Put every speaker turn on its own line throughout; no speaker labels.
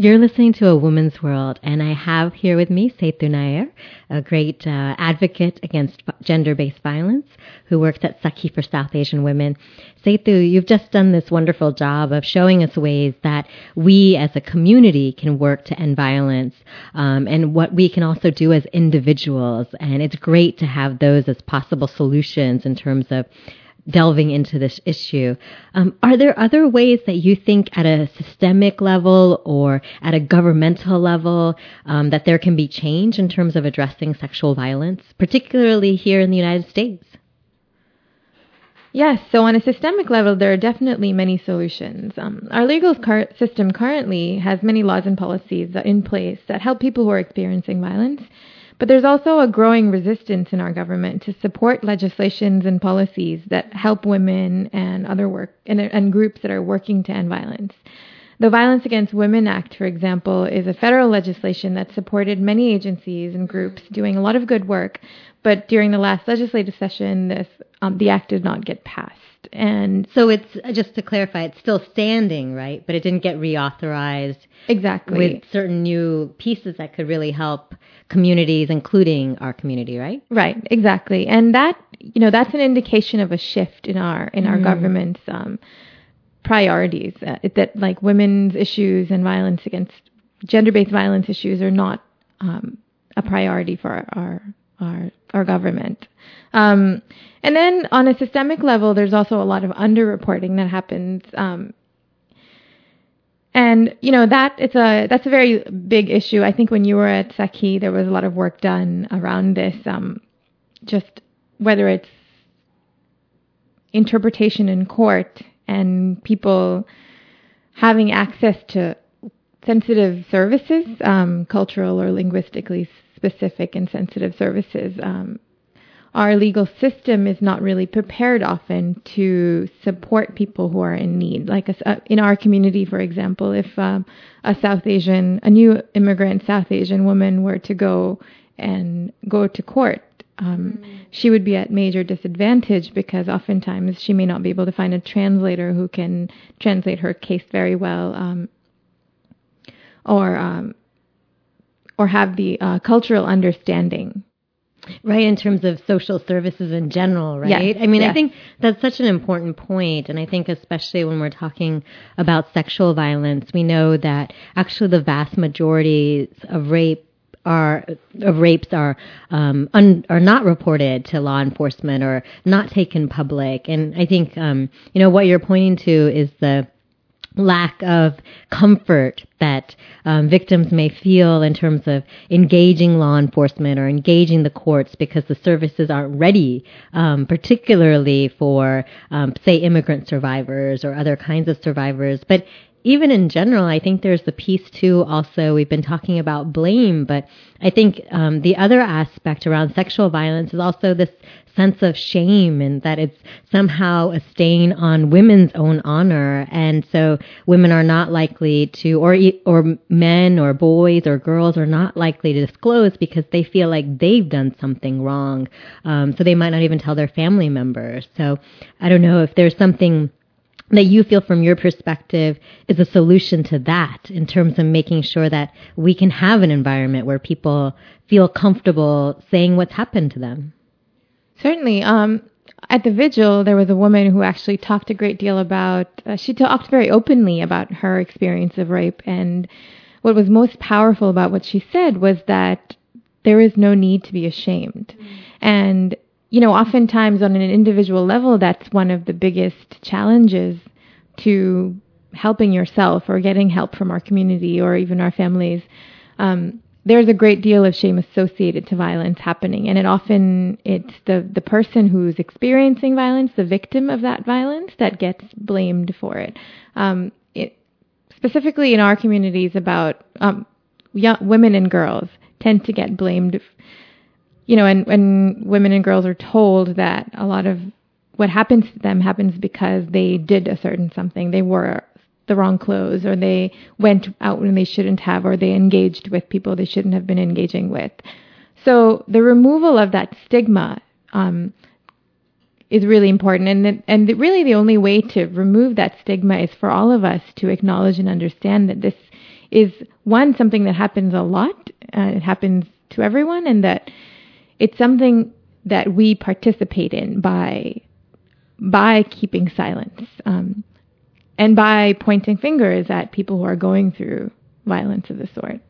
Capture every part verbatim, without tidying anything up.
You're listening to A Woman's World, and I have here with me Setu Nair, a great uh, advocate against gender-based violence who works at Sakhi for South Asian Women. Setu, you've just done this wonderful job of showing us ways that we as a community can work to end violence um, and what we can also do as individuals. And it's great to have those as possible solutions in terms of delving into this issue. Um, are there other ways that you think at a systemic level or at a governmental level um, that there can be change in terms of addressing sexual violence, particularly here in the United States?
Yes, so on a systemic level, there are definitely many solutions. Um, our legal car- system currently has many laws and policies that in place that help people who are experiencing violence. But there's also a growing resistance in our government to support legislations and policies that help women and other work and, and groups that are working to end violence. The Violence Against Women Act, for example, is a federal legislation that supported many agencies and groups doing a lot of good work. But during the last legislative session, this um, the act did not get passed. And
so it's, just to clarify, it's still standing, right? But it didn't get reauthorized.
Exactly.
With certain new pieces that could really help communities, including our community, right?
Right, exactly. And that, you know, that's an indication of a shift in our in our mm. government's um, priorities. Uh, that like women's issues and violence against gender-based violence issues are not um, a priority for our our our, our government. Um, and then on a systemic level, there's also a lot of underreporting that happens. Um, And, you know, that it's a that's a very big issue. I think when you were at Sakhi, there was a lot of work done around this, um, just whether it's interpretation in court and people having access to sensitive services, um, cultural or linguistically specific and sensitive services. Um, Our legal system is not really prepared often to support people who are in need. Like a, in our community, for example, if um, a South Asian, a new immigrant South Asian woman were to go and go to court, um, mm. she would be at major disadvantage because oftentimes she may not be able to find a translator who can translate her case very well, um, or um, or have the uh, cultural understanding.
Right, in terms of social services in general, right?
Yes,
I mean,
yes.
I think that's such an important point, and I think especially when we're talking about sexual violence, we know that actually the vast majority of rape are of rapes are um, un, are not reported to law enforcement or not taken public, and I think um, you know what you're pointing to is the lack of comfort that um, victims may feel in terms of engaging law enforcement or engaging the courts because the services aren't ready, um, particularly for, um, say, immigrant survivors or other kinds of survivors. But even in general, I think there's the piece too also, we've been talking about blame, but I think um, the other aspect around sexual violence is also this sense of shame and that it's somehow a stain on women's own honor. And so women are not likely to, or or men or boys or girls are not likely to disclose because they feel like they've done something wrong. Um, so they might not even tell their family members. So I don't know if there's something that you feel from your perspective is a solution to that in terms of making sure that we can have an environment where people feel comfortable saying what's happened to them.
Certainly. Um, at the vigil, there was a woman who actually talked a great deal about, uh, she talked very openly about her experience of rape. And what was most powerful about what she said was that there is no need to be ashamed. Mm. And you know, oftentimes on an individual level, that's one of the biggest challenges to helping yourself or getting help from our community or even our families. Um, there's a great deal of shame associated to violence happening. And it often, it's the, the person who's experiencing violence, the victim of that violence, that gets blamed for it. Um, it specifically in our communities about um, young, women and girls tend to get blamed f- You know, and when women and girls are told that a lot of what happens to them happens because they did a certain something, they wore the wrong clothes, or they went out when they shouldn't have, or they engaged with people they shouldn't have been engaging with. So the removal of that stigma um, is really important. And, the, and the, really the only way to remove that stigma is for all of us to acknowledge and understand that this is, one, something that happens a lot. Uh, it happens to everyone, and that it's something that we participate in by by keeping silence um, and by pointing fingers at people who are going through violence of this sort.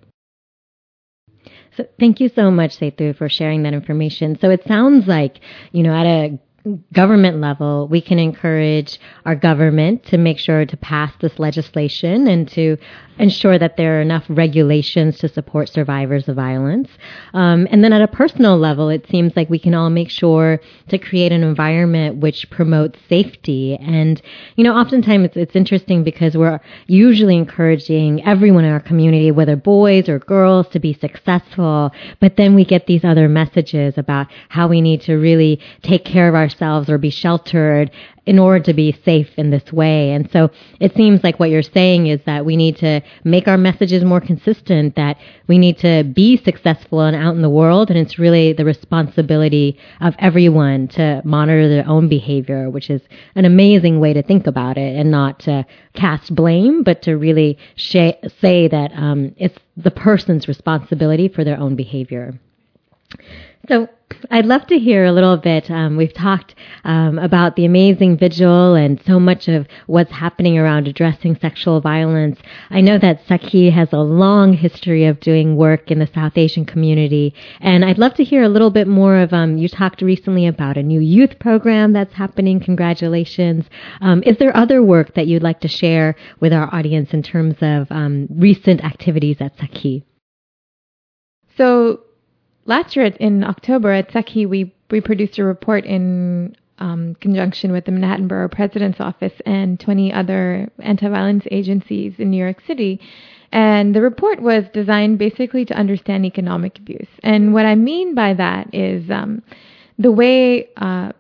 So thank you so much, Setu, for sharing that information. So it sounds like, you know, at a government level, we can encourage our government to make sure to pass this legislation and to ensure that there are enough regulations to support survivors of violence. Um, and then at a personal level, it seems like we can all make sure to create an environment which promotes safety. And, you know, oftentimes it's, it's interesting because we're usually encouraging everyone in our community, whether boys or girls, to be successful. But then we get these other messages about how we need to really take care of ourselves or be sheltered in order to be safe in this way. And so it seems like what you're saying is that we need to make our messages more consistent, that we need to be successful and out in the world. And it's really the responsibility of everyone to monitor their own behavior, which is an amazing way to think about it, and not to cast blame, but to really sh- say that um, it's the person's responsibility for their own behavior. So I'd love to hear a little bit. Um, we've talked um, about the amazing vigil and so much of what's happening around addressing sexual violence. I know that Sakhi has a long history of doing work in the South Asian community, and I'd love to hear a little bit more of, um, you talked recently about a new youth program that's happening. Congratulations. Um, is there other work that you'd like to share with our audience in terms of um, recent activities at Sakhi?
So, last year in October at Sakhi, we, we produced a report in um, conjunction with the Manhattan Borough President's Office and twenty other anti-violence agencies in New York City. And the report was designed basically to understand economic abuse. And what I mean by that is um, the way uh,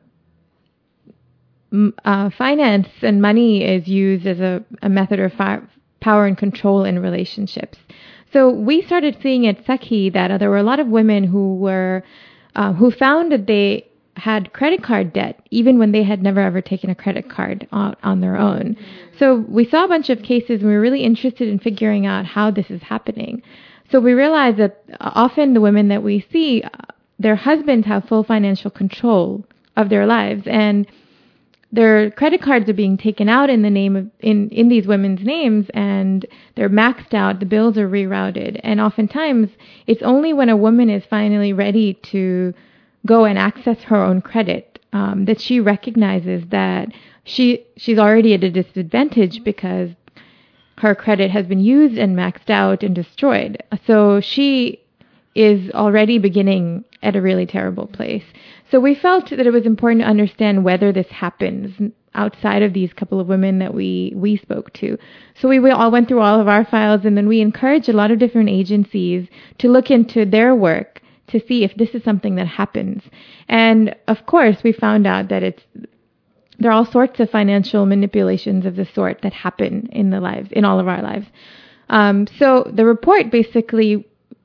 m- uh, finance and money is used as a, a method of fi- power and control in relationships. So we started seeing at Sakhi that uh, there were a lot of women who were uh, who found that they had credit card debt even when they had never ever taken a credit card on, on their own. So we saw a bunch of cases, and we were really interested in figuring out how this is happening. So we realized that often the women that we see, uh, their husbands have full financial control of their lives, and their credit cards are being taken out in the name of in, in these women's names, and they're maxed out. The bills are rerouted, and oftentimes it's only when a woman is finally ready to go and access her own credit um, that she recognizes that she she's already at a disadvantage because her credit has been used and maxed out and destroyed. So she is already beginning at a really terrible place. So we felt that it was important to understand whether this happens outside of these couple of women that we, we spoke to. So we, we all went through all of our files, and then we encouraged a lot of different agencies to look into their work to see if this is something that happens. And of course, we found out that it's there are all sorts of financial manipulations of the sort that happen in the lives, in all of our lives. Um, so the report basically,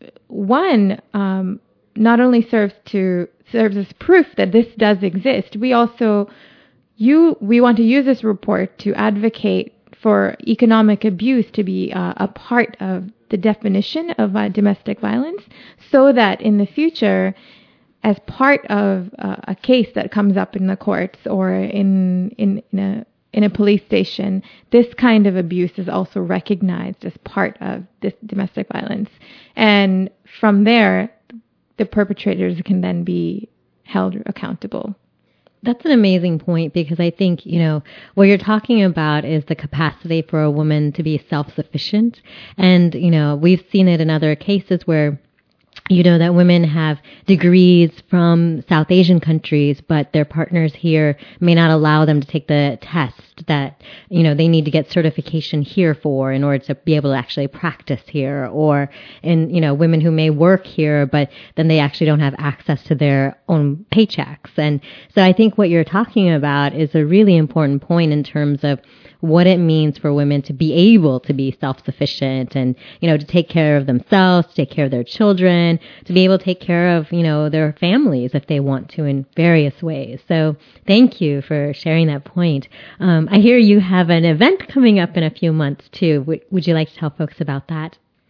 one, um, not only serves to serves as proof that this does exist. We also you we want to use this report to advocate for economic abuse to be uh, a part of the definition of uh, domestic violence, so that in the future, as part of uh, a case that comes up in the courts or in in, in a in a police station, this kind of abuse is also recognized as part of this domestic violence, and from there, the perpetrators can then be held accountable.
That's an amazing point, because I think, you know, what you're talking about is the capacity for a woman to be self-sufficient. And, you know, we've seen it in other cases where, you know, that women have degrees from South Asian countries, but their partners here may not allow them to take the test that, you know, they need to get certification here for in order to be able to actually practice here. Or, in, you know, women who may work here, but then they actually don't have access to their own paychecks. And so I think what you're talking about is a really important point in terms of what it means for women to be able to be self-sufficient and, you know, to take care of themselves, to take care of their children, to be able to take care of, you know, their families if they want to in various ways. So thank you for sharing that point. Um, I hear you have an event coming up in a few months too. W- would you like to tell folks about that?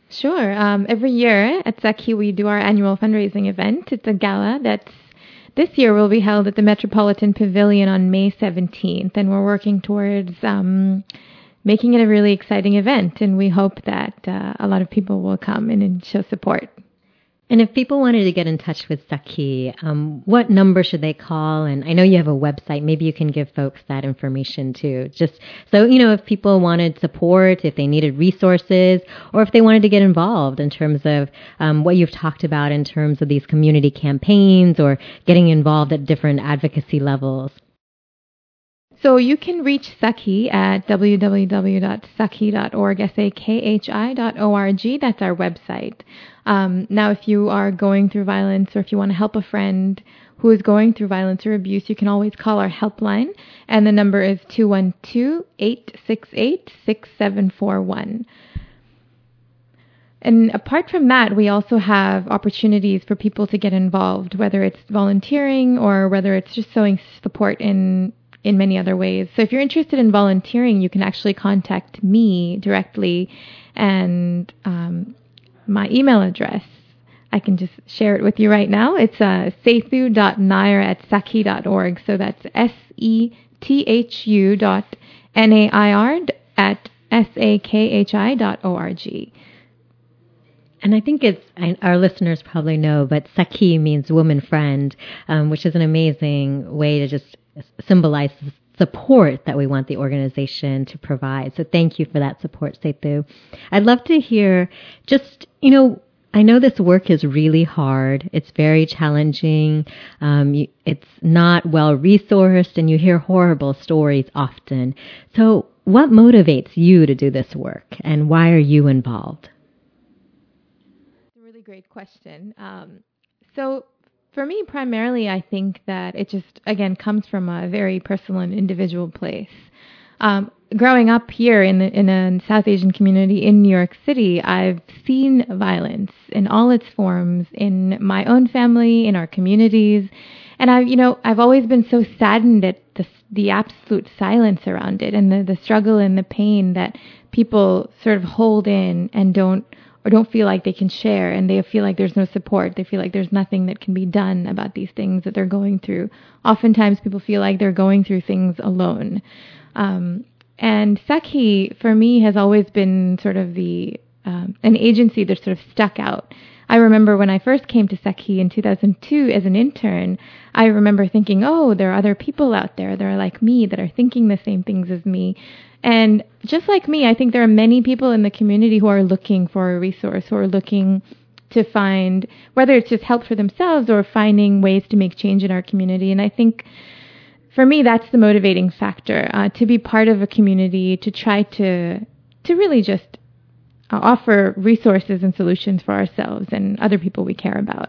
Sure. Um, every year at Sakhi, we do our annual fundraising event. It's a gala that's this year will be held at the Metropolitan Pavilion on May seventeenth, and we're working towards um, making it a really exciting event, and we hope that uh, a lot of people will come in and show support.
And if people wanted to get in touch with Sakhi, um, what number should they call? And I know you have a website. Maybe you can give folks that information too. Just so, you know, if people wanted support, if they needed resources, or if they wanted to get involved in terms of um, what you've talked about in terms of these community campaigns or getting involved at different advocacy levels.
So you can reach Sakhi at w w w dot sakhi dot org, S A K H I dot O R G. That's our website. Um, now, if you are going through violence or if you want to help a friend who is going through violence or abuse, you can always call our helpline, and the number is two one two, eight six eight, six seven four one. And apart from that, we also have opportunities for people to get involved, whether it's volunteering or whether it's just showing support in in many other ways. So if you're interested in volunteering, you can actually contact me directly, and um, my email address, I can just share it with you right now. It's uh, sethu dot nair at sakhi dot org. So that's S E T H U dot N A I R at S A K H I dot O R G.
And I think it's, I, our listeners probably know, but Sakhi means woman friend, um, which is an amazing way to just symbolize the support that we want the organization to provide. So thank you for that support, Sethu. I'd love to hear just, you know, I know this work is really hard. It's very challenging. Um, you, it's not well resourced, and you hear horrible stories often. So what motivates you to do this work, and why are you involved?
It's a really great question. Um, so For me, primarily, I think that it just, again, comes from a very personal and individual place. Um, growing up here in, the, in a South Asian community in New York City, I've seen violence in all its forms in my own family, in our communities. And I, you know, I've always been so saddened at the, the absolute silence around it and the, the struggle and the pain that people sort of hold in and don't or don't feel like they can share, and they feel like there's no support. They feel like there's nothing that can be done about these things that they're going through. Oftentimes people feel like they're going through things alone. Um, and Sakhi, for me, has always been sort of the um, an agency that sort of stuck out. I remember when I first came to Sakhi in two thousand two as an intern, I remember thinking, oh, there are other people out there that are like me, that are thinking the same things as me. And just like me, I think there are many people in the community who are looking for a resource, who are looking to find, whether it's just help for themselves or finding ways to make change in our community. And I think for me, that's the motivating factor, uh, to be part of a community, to try to to really just uh, offer resources and solutions for ourselves and other people we care about.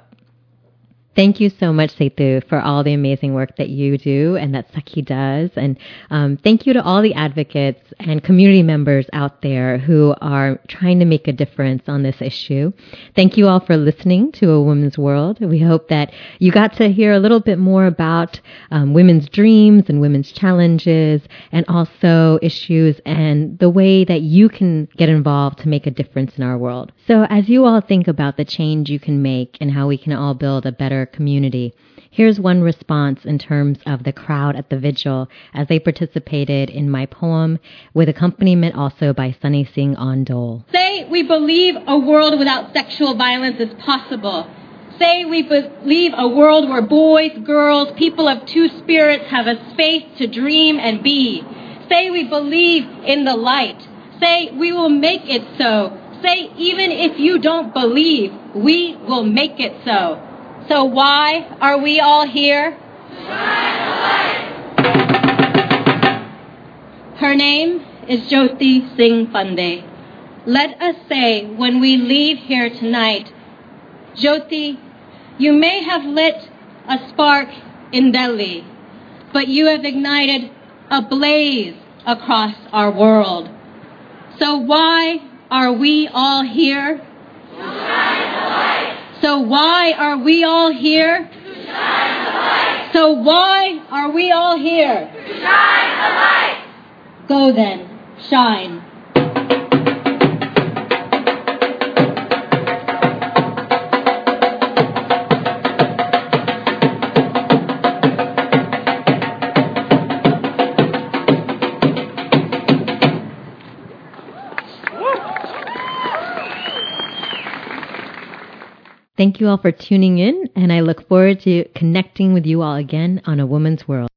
Thank you so much, Sethu, for all the amazing work that you do and that Sakhi does. And um, thank you to all the advocates and community members out there who are trying to make a difference on this issue. Thank you all for listening to A Woman's World. We hope that you got to hear a little bit more about um, women's dreams and women's challenges, and also issues and the way that you can get involved to make a difference in our world. So as you all think about the change you can make and how we can all build a better community, here's one response in terms of the crowd at the vigil as they participated in my poem, with accompaniment also by Sunny Singh on dole.
Say we believe a world without sexual violence is possible. Say we believe a world where boys, girls, people of two spirits have a space to dream and be. Say we believe in the light. Say we will make it so. Say even if you don't believe, we will make it so. So why are we all here? Her name is Jyoti Singh Pandey. Let us say when we leave here tonight, Jyoti, you may have lit a spark in Delhi, but you have ignited a blaze across our world. So why are we all here? So why are we all here? To shine the light. So why are we all here? To shine the light. Go then, shine.
Thank you all for tuning in, and I look forward to connecting with you all again on A Woman's World.